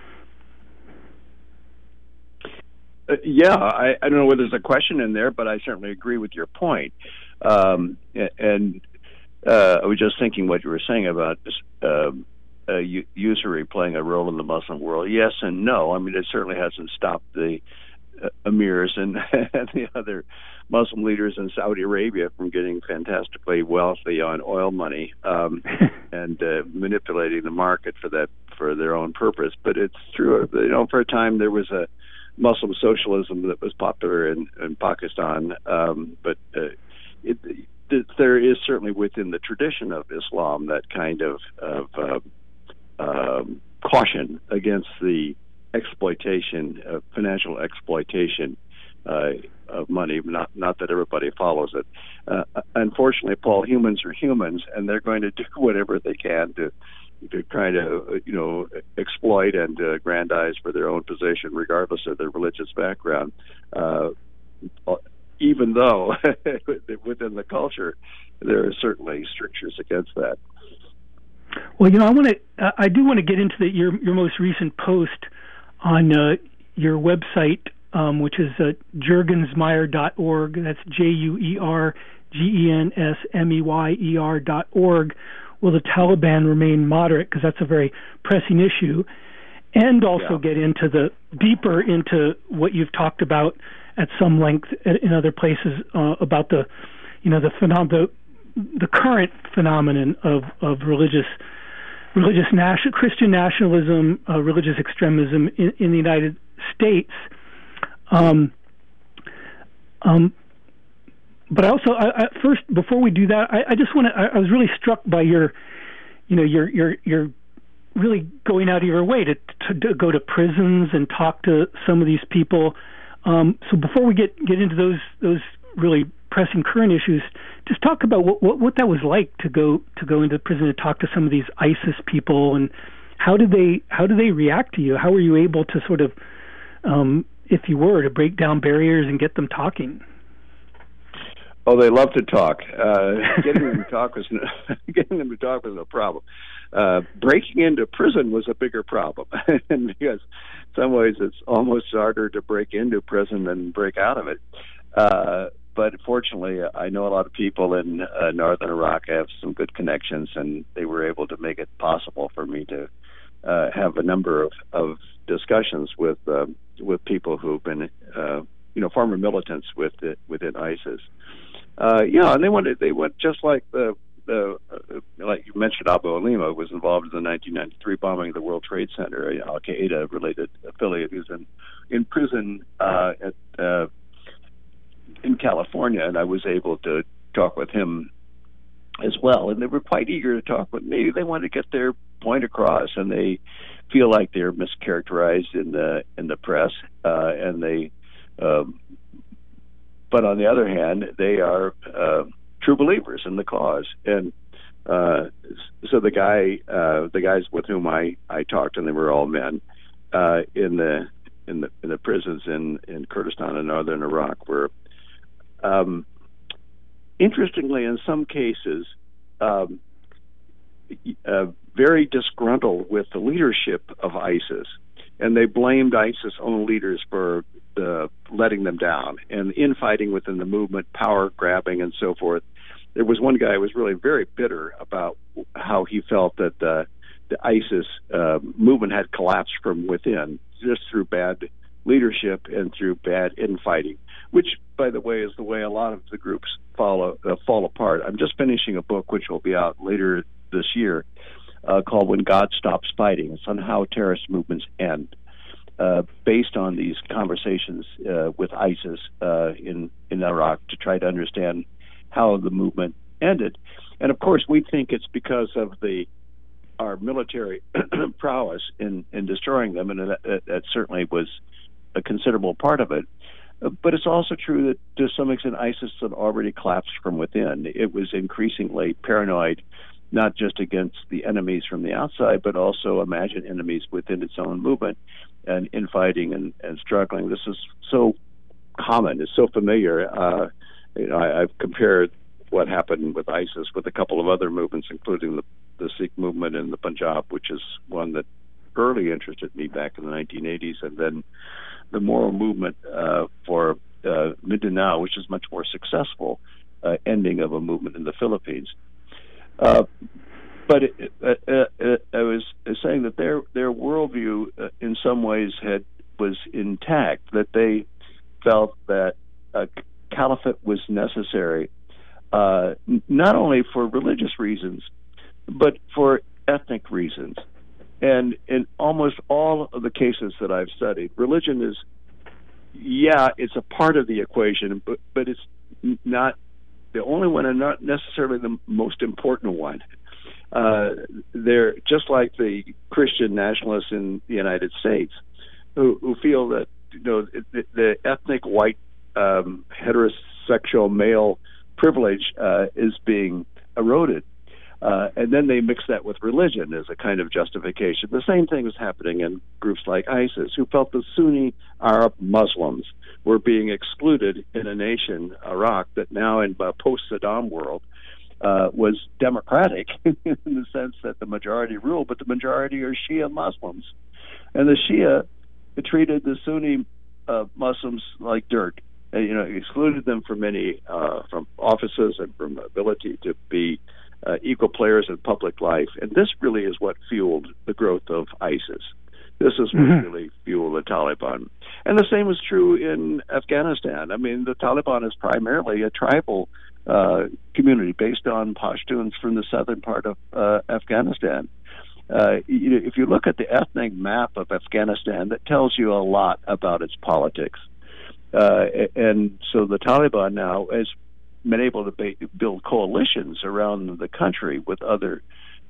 Uh, yeah, I, I don't know whether there's a question in there, but I certainly agree with your point. Um, and uh, I was just thinking what you were saying about uh, uh, usury playing a role in the Muslim world. Yes and no. I mean, it certainly hasn't stopped the uh, emirs and, and the other Muslim leaders in Saudi Arabia from getting fantastically wealthy on oil money um, and uh, manipulating the market for that for their own purpose. But it's true. You know, for a time there was a Muslim socialism that was popular in, in Pakistan, um, but uh, It, it, there is certainly within the tradition of Islam that kind of, of uh, um, caution against the exploitation, uh, financial exploitation uh, of money. Not not that everybody follows it. Uh, unfortunately, Paul, humans are humans, and they're going to do whatever they can to to kind of you know exploit and uh, aggrandize for their own position, regardless of their religious background. Uh, even though within the culture there are certainly strictures against that. Well, you know, I want to, uh, I do want to get into the, your your most recent post on uh, your website, um, which is uh, juergensmeyer dot org. That's J U E R G E N S M E Y E R dot org. Will the Taliban remain moderate? Because that's a very pressing issue. And also yeah. get into the deeper into what you've talked about at some length in other places uh, about the, you know, the, phenom- the the current phenomenon of, of religious religious nation- Christian nationalism, uh, religious extremism in, in the United States. Um, um, but I also, I, I, first before we do that, I, I just want to. I, I was really struck by your, you know, your your your really going out of your way to, to, to go to prisons and talk to some of these people. Um, so before we get, get into those those really pressing current issues, just talk about what, what, what that was like to go to go into prison and talk to some of these ISIS people, and how did they how do they react to you? How were you able to sort of, um, if you were, to break down barriers and get them talking? Oh, they love to talk. Uh, getting them to talk was no, getting them to talk was no problem. Uh, breaking into prison was a bigger problem, and because in some ways it's almost harder to break into prison than break out of it. Uh, but fortunately, I know a lot of people in uh, northern Iraq. I have some good connections, and they were able to make it possible for me to uh, have a number of, of discussions with uh, with people who've been, uh, you know, former militants with it, within ISIS. Uh, yeah, and they went. They went just like the the uh, like you mentioned. Abu Alima was involved in the nineteen ninety-three bombing of the World Trade Center. An Al Qaeda related affiliate who's in in prison uh, at uh, in California, and I was able to talk with him as well. And they were quite eager to talk with me. They wanted to get their point across, and they feel like they're mischaracterized in the in the press, uh, and they. Um, But on the other hand, they are uh, true believers in the cause, and uh, so the guy, uh, the guys with whom I, I talked, and they were all men uh, in the in the in the prisons in, in Kurdistan and northern Iraq, were um, interestingly, in some cases, um, uh, very disgruntled with the leadership of ISIS, and they blamed ISIS' own leaders for Uh, letting them down, and infighting within the movement, power grabbing, and so forth. There was one guy who was really very bitter about how he felt that uh, the ISIS uh, movement had collapsed from within, just through bad leadership and through bad infighting, which, by the way, is the way a lot of the groups follow, uh, fall apart. I'm just finishing a book which will be out later this year uh, called When God Stops Fighting. It's on how terrorist movements end. Uh, based on these conversations uh, with ISIS uh, in, in Iraq to try to understand how the movement ended. And of course, we think it's because of the our military prowess in, in destroying them, and that, that certainly was a considerable part of it. Uh, but it's also true that to some extent ISIS had already collapsed from within. It was increasingly paranoid, not just against the enemies from the outside, but also imagine enemies within its own movement, and infighting and, and struggling. This is so common, it's so familiar. Uh, you know, I, I've compared what happened with ISIS with a couple of other movements, including the, the Sikh movement in the Punjab, which is one that early interested me back in the nineteen eighties, and then the moral movement uh, for uh, Mindanao, which is much more successful uh, ending of a movement in the Philippines. Uh, But it, uh, uh, I was saying that their their worldview, uh, in some ways, had was intact. That they felt that a caliphate was necessary, uh, not only for religious reasons, but for ethnic reasons. And in almost all of the cases that I've studied, religion is, yeah, it's a part of the equation, but but it's not the only one, and not necessarily the most important one. Uh, they're just like the Christian nationalists in the United States, who, who feel that, you know, the, the ethnic white um, heterosexual male privilege uh, is being eroded, uh, and then they mix that with religion as a kind of justification. The same thing was happening in groups like ISIS, who felt the Sunni Arab Muslims were being excluded in a nation, Iraq, that now in a post-Saddam world Uh, was democratic in the sense that the majority rule, but the majority are Shia Muslims. And the Shia treated the Sunni uh, Muslims like dirt, uh, you know, excluded them from any, uh, from offices and from ability to be uh, equal players in public life. And this really is what fueled the growth of ISIS. This is what mm-hmm. really fueled the Taliban. And the same was true in Afghanistan. I mean, the Taliban is primarily a tribal Uh, community based on Pashtuns from the southern part of uh, Afghanistan. Uh, you know, if you look at the ethnic map of Afghanistan, that tells you a lot about its politics. Uh, and so the Taliban now has been able to ba- build coalitions around the country with other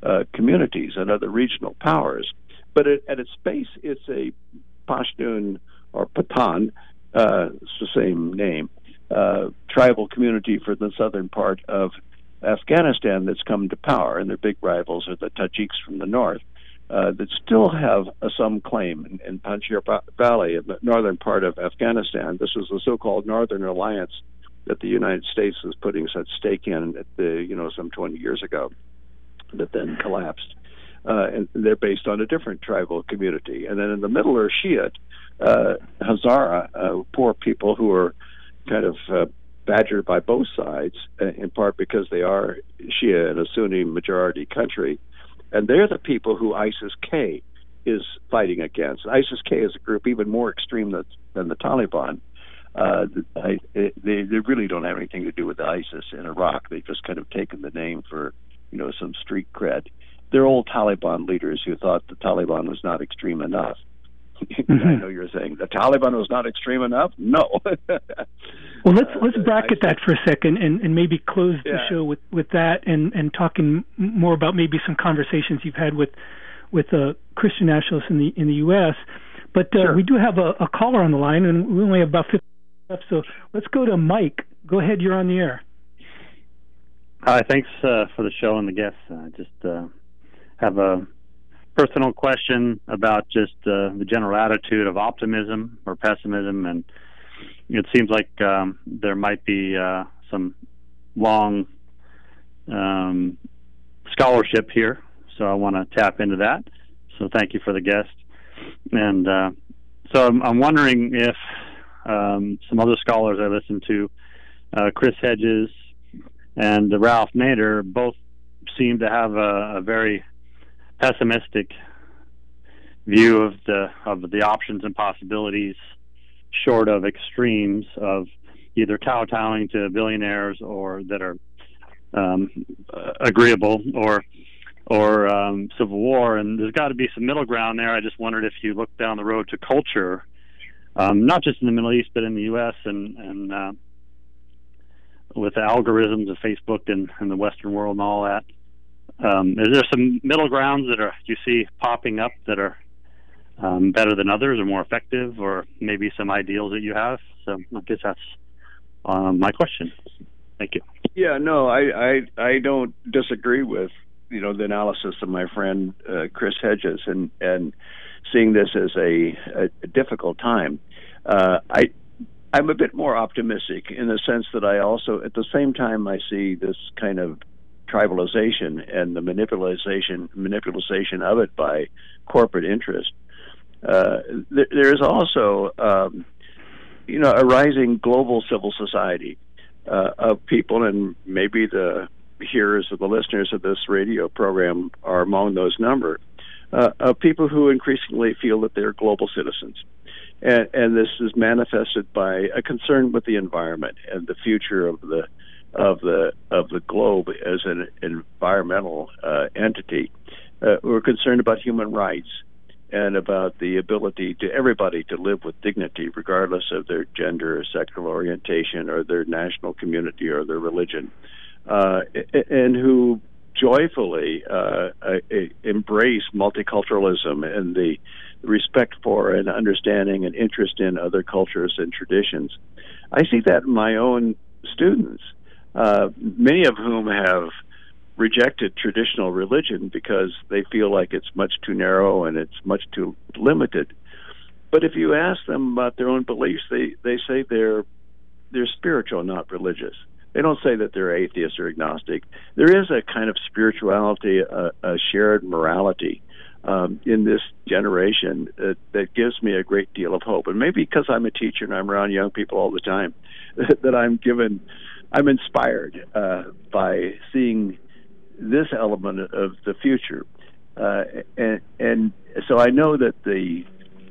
uh, communities and other regional powers. But it, at its base, it's a Pashtun or Pathan, uh, it's the same name, uh, tribal community for the southern part of Afghanistan that's come to power, and their big rivals are the Tajiks from the north uh, that still have uh, some claim in, in Panjshir Valley, in the northern part of Afghanistan. This is the so-called Northern Alliance that the United States was putting such stake in at the, you know, some twenty years ago, that then collapsed. Uh, and they're based on a different tribal community. And then in the middle are Shiite, uh, Hazara, uh, poor people who are kind of uh, badgered by both sides, in part because they are Shia in a Sunni majority country. And they're the people who ISIS-K is fighting against. ISIS-K is a group even more extreme than, than the Taliban. Uh, I, they, they really don't have anything to do with ISIS in Iraq. They've just kind of taken the name for, you know, some street cred. They're old Taliban leaders who thought the Taliban was not extreme enough. Mm-hmm. I know you're saying the Taliban was not extreme enough. No. Well, let's let's bracket that for a second and, and maybe close yeah. the show with, with that and, and talking more about maybe some conversations you've had with with uh, Christian nationalists in the in the U S. But uh, sure. we do have a, a caller on the line, and we only have about fifty minutes left. So let's go to Mike. Go ahead. You're on the air. Hi. Thanks uh, for the show and the guests. Uh, just. Uh, have a personal question about just uh, the general attitude of optimism or pessimism, and it seems like um, there might be uh, some long um, scholarship here, so I want to tap into that. So thank you for the guest. And uh, so I'm, I'm wondering if um, some other scholars I listened to, uh, Chris Hedges and Ralph Nader, both seem to have a, a very pessimistic view of the of the options and possibilities, short of extremes of either kowtowing to billionaires or that are um, uh, agreeable, or or um, civil war. And there's got to be some middle ground there. I just wondered if you look down the road to culture, um, not just in the Middle East but in the U S and and uh, with the algorithms of Facebook and, and the Western world and all that. Um, is there some middle grounds that are you see popping up that are um, better than others or more effective, or maybe some ideals that you have? So I guess that's um, my question. Thank you. Yeah, no, I, I I don't disagree with you know the analysis of my friend uh, Chris Hedges and and seeing this as a, a, a difficult time. Uh, I I'm a bit more optimistic in the sense that I also at the same time I see this kind of tribalization and the manipulation manipulation of it by corporate interest. Uh, th- there is also, um, you know, a rising global civil society uh, of people, and maybe the hearers or the listeners of this radio program are among those number, uh, of people who increasingly feel that they're global citizens. And, and this is manifested by a concern with the environment and the future of the of the of the globe as an environmental uh, entity. Uh, we're concerned about human rights and about the ability to everybody to live with dignity, regardless of their gender or sexual orientation or their national community or their religion, uh, and who joyfully uh, embrace multiculturalism and the respect for and understanding and interest in other cultures and traditions. I see that in my own students. Uh, many of whom have rejected traditional religion because they feel like it's much too narrow and it's much too limited. But if you ask them about their own beliefs, they, they say they're they're spiritual, not religious. They don't say that they're atheist or agnostic. There is a kind of spirituality, a, a shared morality um, in this generation that, that gives me a great deal of hope. And maybe because I'm a teacher and I'm around young people all the time, that I'm given... I'm inspired uh, by seeing this element of the future, uh, and, and so I know that the,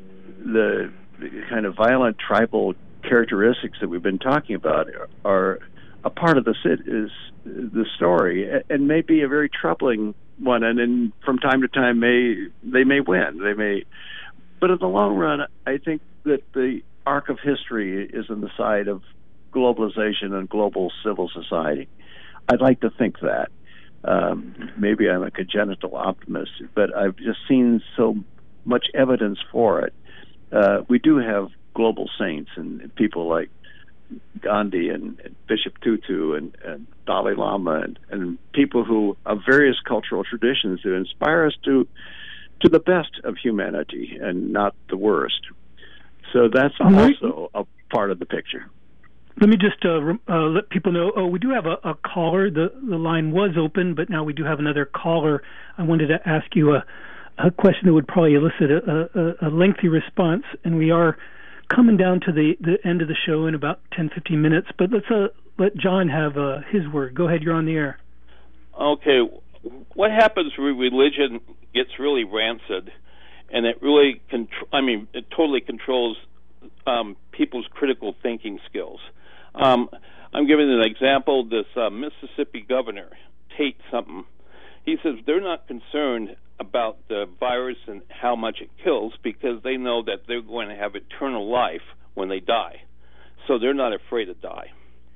the the kind of violent tribal characteristics that we've been talking about are, are a part of the is the story, and may be a very troubling one. And then from time to time, may they may win, they may, but in the long run, I think that the arc of history is on the side of globalization and global civil society. I'd like to think that. um, maybe I'm a congenital optimist, but I've just seen so much evidence for it. Uh, we do have global saints and people like Gandhi and, and Bishop Tutu and, and Dalai Lama and, and people who of various cultural traditions who inspire us to to the best of humanity and not the worst. So that's also a part of the picture. Let me just uh, uh, let people know, oh, we do have a, a caller. The, the line was open, but now we do have another caller. I wanted to ask you a, a question that would probably elicit a, a, a lengthy response, and we are coming down to the, the end of the show in about ten, fifteen minutes, but let's uh, let John have uh, his word. Go ahead, you're on the air. Okay, what happens when religion gets really rancid, and it really, contr- I mean, it totally controls um, people's critical thinking skills? Um, I'm giving an example. This uh, Mississippi governor, Tate something, he says they're not concerned about the virus and how much it kills because they know that they're going to have eternal life when they die. So they're not afraid to die.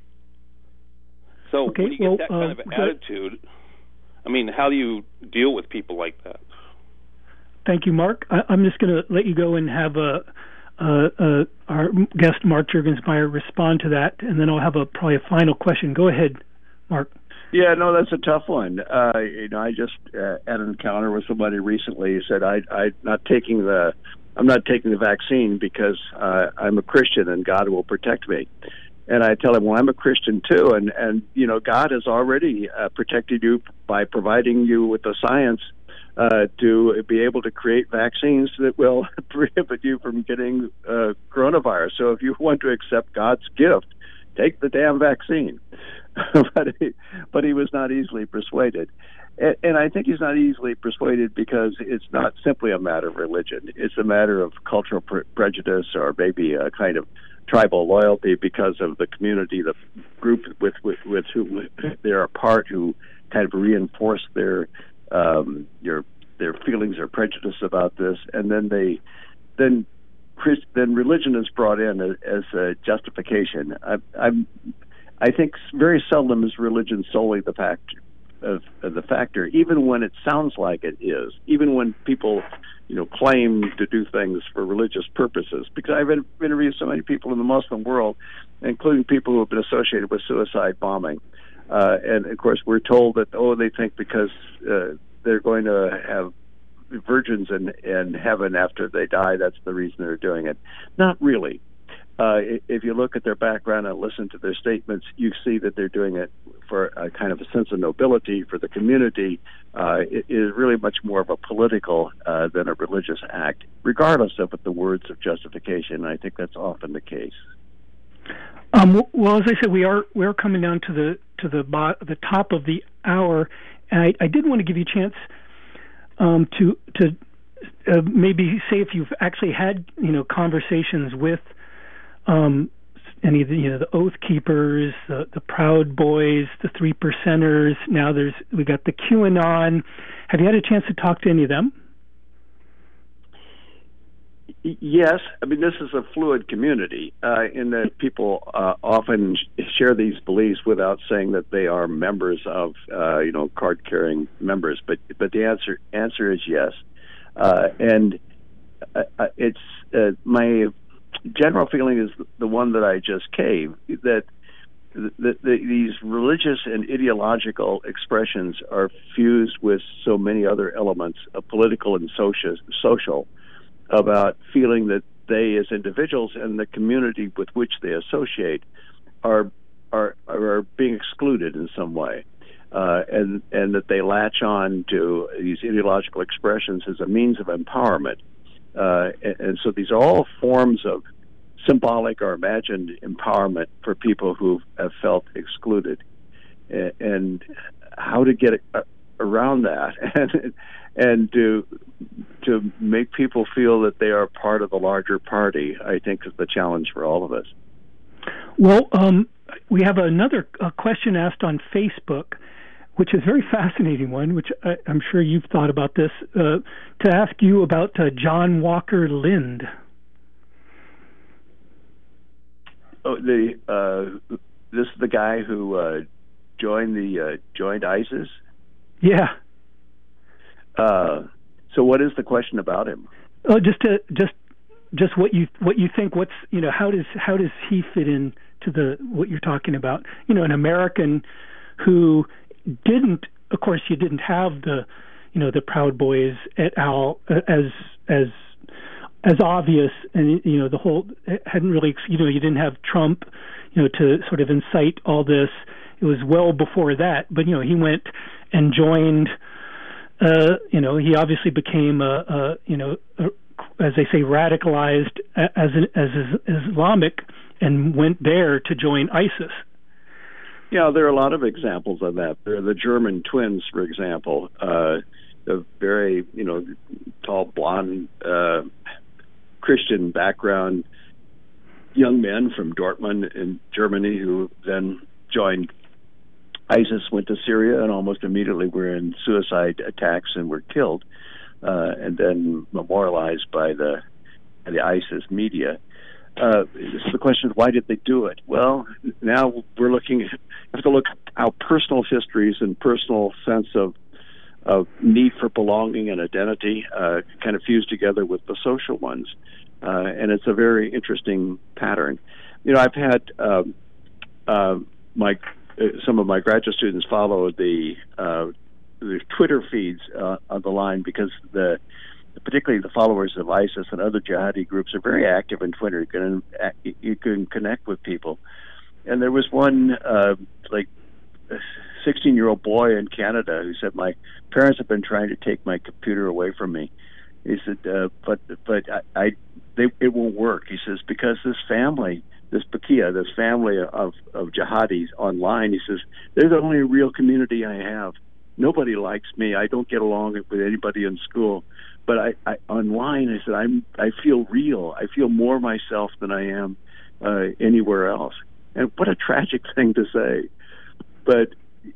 So okay, when you get well, that kind uh, of an attitude, I mean, how do you deal with people like that? Thank you, Mark. I, I'm just going to let you go and have a, uh, uh, our guest, Mark Juergensmeyer, respond to that, and then I'll have a probably a final question. Go ahead, Mark. Yeah, no, that's a tough one. Uh, you know, I just uh, had an encounter with somebody recently who said, I, I'm not taking the, I'm not taking the vaccine because uh, I'm a Christian and God will protect me. And I tell him, well, I'm a Christian too, and and you know, God has already uh, protected you by providing you with the science uh, to be able to create vaccines that will prohibit you from getting uh, coronavirus. So if you want to accept God's gift, take the damn vaccine. but he, but he was not easily persuaded. And, and I think he's not easily persuaded because it's not simply a matter of religion. It's a matter of cultural pre- prejudice or maybe a kind of tribal loyalty because of the community, the group with, with, with whom they're a part, who kind of reinforce their um, your their feelings or prejudice about this. And then they then Christ, then religion is brought in as, as a justification. I, I'm I think very seldom is religion solely the factor of, of the factor, even when it sounds like it is, even when people, you know, claim to do things for religious purposes. Because I've interviewed so many people in the Muslim world, including people who have been associated with suicide bombing, uh, and of course we're told that oh, they think because uh, they're going to have virgins in, in heaven after they die, that's the reason they're doing it. Not really. Uh, if you look at their background and listen to their statements, you see that they're doing it for a kind of a sense of nobility for the community. Uh, it is really much more of a political uh, than a religious act, regardless of the words of justification. I think that's often the case. Um, well, as I said, we are we are coming down to the to the bo- the top of the hour, and I, I did want to give you a chance um, to to uh, maybe say if you've actually had you know conversations with Um, any of the, you know, the Oath Keepers, the, the Proud Boys, the Three Percenters. Now there's we got the QAnon. Have you had a chance to talk to any of them? Yes, I mean this is a fluid community uh, in that people uh, often share these beliefs without saying that they are members of uh, you know card-carrying members. But but the answer answer is yes, uh, and uh, it's uh, my general feeling is the one that I just gave, that the, the, these religious and ideological expressions are fused with so many other elements of political and social, social about feeling that they as individuals and the community with which they associate are are, are being excluded in some way. Uh, and, and that they latch on to these ideological expressions as a means of empowerment. Uh, and, and so these are all forms of symbolic or imagined empowerment for people who have felt excluded. And, and how to get around that and, and to to make people feel that they are part of the larger party, I think is the challenge for all of us. Well, um, we have another uh, question asked on Facebook, which is a very fascinating one, which I, I'm sure you've thought about this, uh, to ask you about uh, John Walker Lind. Oh, the uh, this is the guy who uh, joined the uh, joined ISIS. Yeah. Uh, so what is the question about him? Oh, just to, just just what you what you think. What's you know how does how does he fit in to the what you're talking about? You know, an American who didn't, of course, you didn't have the you know the Proud Boys et al. as as as obvious, and you know the whole hadn't really you know you didn't have Trump you know to sort of incite all this. It was well before that, but you know he went and joined. Uh, you know, he obviously became a, a you know, a, as they say, radicalized as an, as Islamic, and went there to join ISIS. Yeah, there are a lot of examples of that. There are the German twins, for example, uh, the very you know tall, blonde, uh, Christian background young men from Dortmund in Germany who then joined ISIS, went to Syria, and almost immediately were in suicide attacks and were killed, uh, and then memorialized by the by the ISIS media. Uh, so the question is, why did they do it? Well, now we're looking at, have to look at how personal histories and personal sense of of need for belonging and identity uh, kind of fuse together with the social ones, uh, and it's a very interesting pattern. You know, I've had um, uh, my some of my graduate students follow the uh, the Twitter feeds uh, on the line because the particularly the followers of ISIS and other jihadi groups are very active in Twitter. You can you can connect with people, and there was one uh, like a sixteen-year-old boy in Canada who said, "My parents have been trying to take my computer away from me." He said, uh, "But but I, I they, it won't work." He says, "Because this family." This Bakia, this family of, of jihadis online, he says, they're the only real community I have. Nobody likes me. I don't get along with anybody in school. But I, I online, I said, I'm, I feel real. I feel more myself than I am uh, anywhere else. And what a tragic thing to say. But,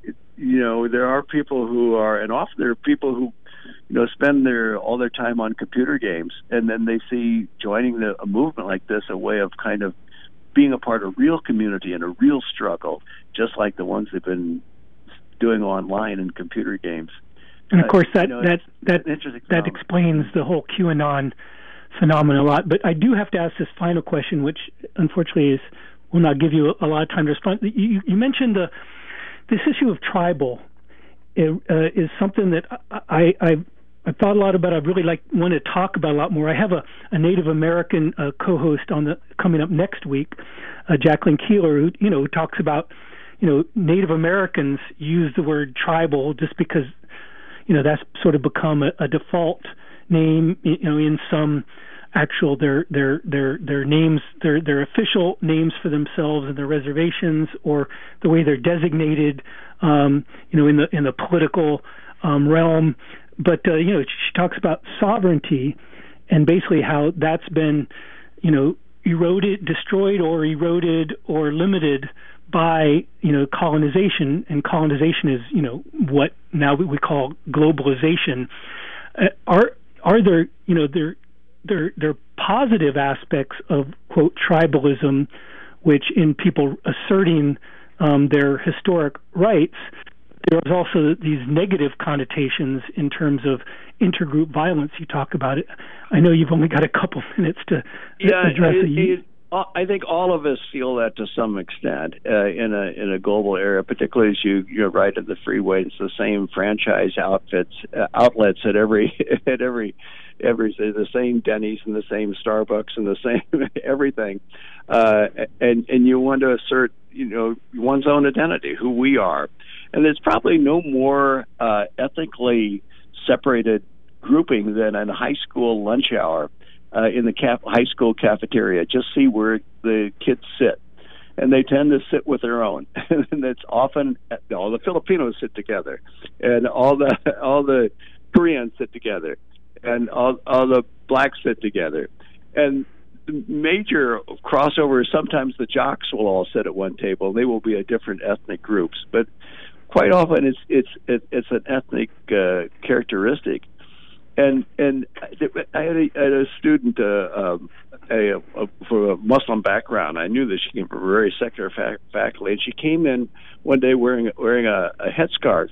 you know, there are people who are, and often there are people who, you know, spend their all their time on computer games, and then they see joining the, a movement like this a way of kind of being a part of real community and a real struggle, just like the ones they've been doing online in computer games. And of course, that uh, you know, that that that, that explains the whole QAnon phenomenon a lot. But I do have to ask this final question, which unfortunately is will not give you a, a lot of time to respond. You, you mentioned the this issue of tribal it, uh, is something that I, I I've thought a lot about. I really like want to talk about a lot more. I have a, a Native American uh, co-host on the coming up next week, uh, Jacqueline Keeler, who you know who talks about you know Native Americans use the word tribal just because you know that's sort of become a, a default name. You know, in some actual their their their their names, their their official names for themselves and their reservations, or the way they're designated. Um, you know, in the in the political um, realm. But, uh, you know, she talks about sovereignty and basically how that's been, you know, eroded, destroyed or eroded or limited by, you know, colonization. And colonization is, you know, what now we call globalization. Uh, are are there, you know, there, there, there are positive aspects of, quote, tribalism, which in people asserting um, their historic rights, there's also these negative connotations in terms of intergroup violence. You talk about it. I know you've only got a couple minutes to yeah, address it. it. it I think all of us feel that to some extent uh, in a in a global area, particularly as you you're right at the freeway. It's the same franchise outfits uh, outlets at every at every every the same Denny's and the same Starbucks and the same everything, uh, and and you want to assert you know one's own identity, who we are. And there's probably no more uh, ethnically separated grouping than a high school lunch hour uh, in the cap- high school cafeteria. Just see where the kids sit. And they tend to sit with their own. And it's often all the Filipinos sit together, and all the all the Koreans sit together, and all, all the blacks sit together. And the major crossover is sometimes the jocks will all sit at one table. They will be a different ethnic groups. But quite often, it's it's it, it's an ethnic uh, characteristic, and and I had a, I had a student, uh, um, a, a for a Muslim background. I knew that she came from a very secular fac- faculty, and she came in one day wearing wearing a, a headscarf,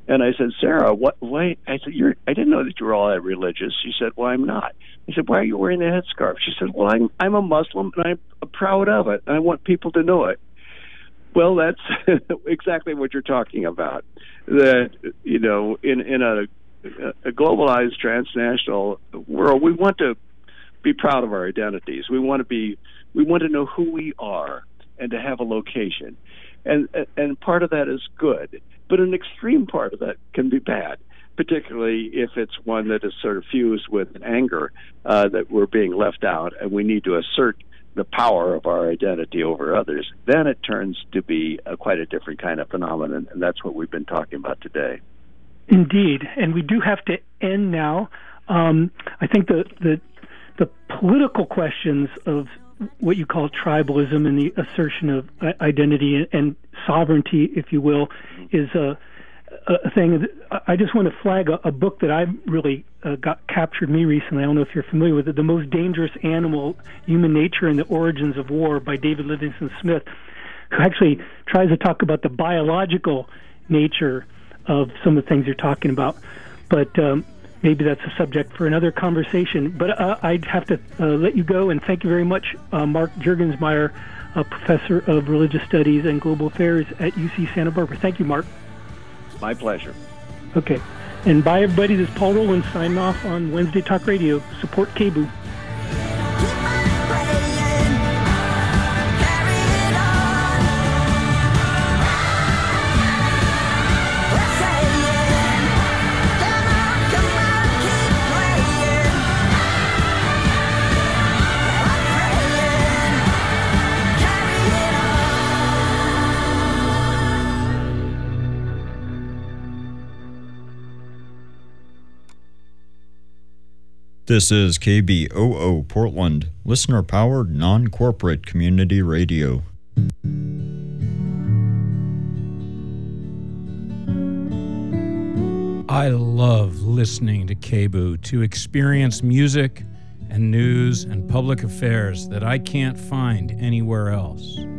And I said, Sarah, what? Why? I said, You're, I didn't know that you were all that religious. She said, well, I'm not. I said, why are you wearing the headscarf? She said, well, I'm, I'm a Muslim, and I'm proud of it, and I want people to know it. Well, that's exactly what you're talking about. That, you know, in, in a, a globalized transnational world, we want to be proud of our identities. We want to be, we want to know who we are and to have a location. And, and part of that is good. But an extreme part of that can be bad, particularly if it's one that is sort of fused with anger uh, that we're being left out and we need to assert the power of our identity over others. Then it turns to be a, quite a different kind of phenomenon, and that's what we've been talking about today. Indeed, and we do have to end now. Um, I think the, the the political questions of what you call tribalism and the assertion of identity and sovereignty, if you will, is a, a thing. I just want to flag a, a book that I really uh, got captured me recently. I don't know if you're familiar with it, The Most Dangerous Animal, Human Nature and the Origins of War by David Livingstone Smith, who actually tries to talk about the biological nature of some of the things you're talking about. But um, maybe that's a subject for another conversation. But uh, I'd have to uh, let you go, and thank you very much, uh, Mark Juergensmeyer, a professor of religious studies and global affairs at U C Santa Barbara. Thank you, Mark. My pleasure. Okay. And bye, everybody. This is Paul Rowland signing off on Wednesday Talk Radio. Support K B O O. This is K B O O Portland, listener-powered, non-corporate community radio. I love listening to K B O O to experience music and news and public affairs that I can't find anywhere else.